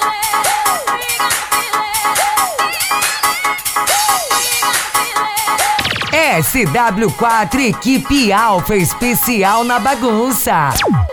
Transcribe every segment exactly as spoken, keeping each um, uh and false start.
S W quatro Equipe Alfa especial na bagunça.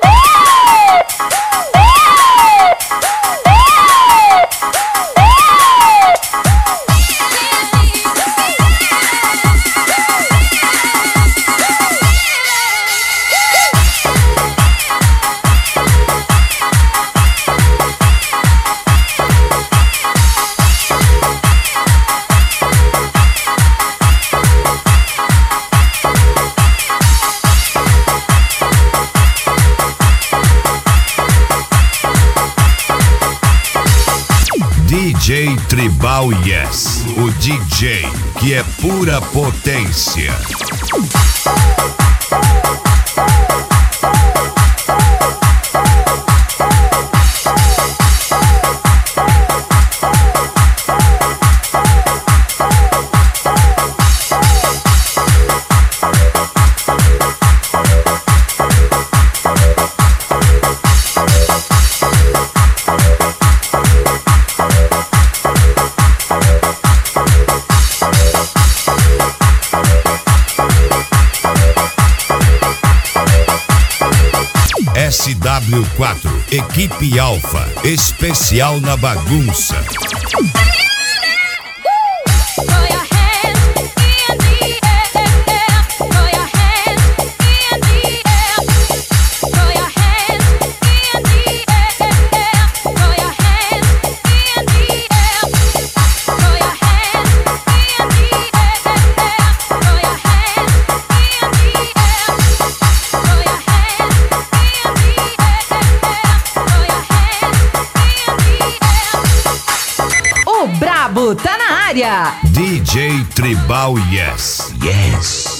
D J Tribal Yes, o D J que é pura potência. S W quatro Equipe Alfa especial na bagunça. O brabo tá na área. D J Tribal Yes. Yes.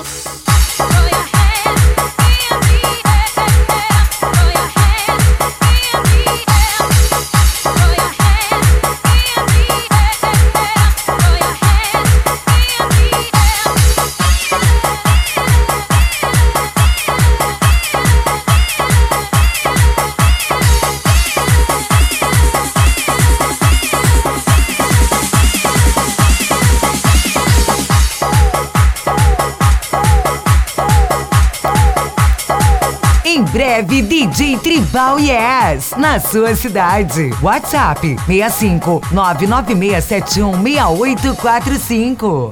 Em breve, D J Tribal Yes, na sua cidade. WhatsApp seis cinco nove nove seis sete um seis oito quatro cinco.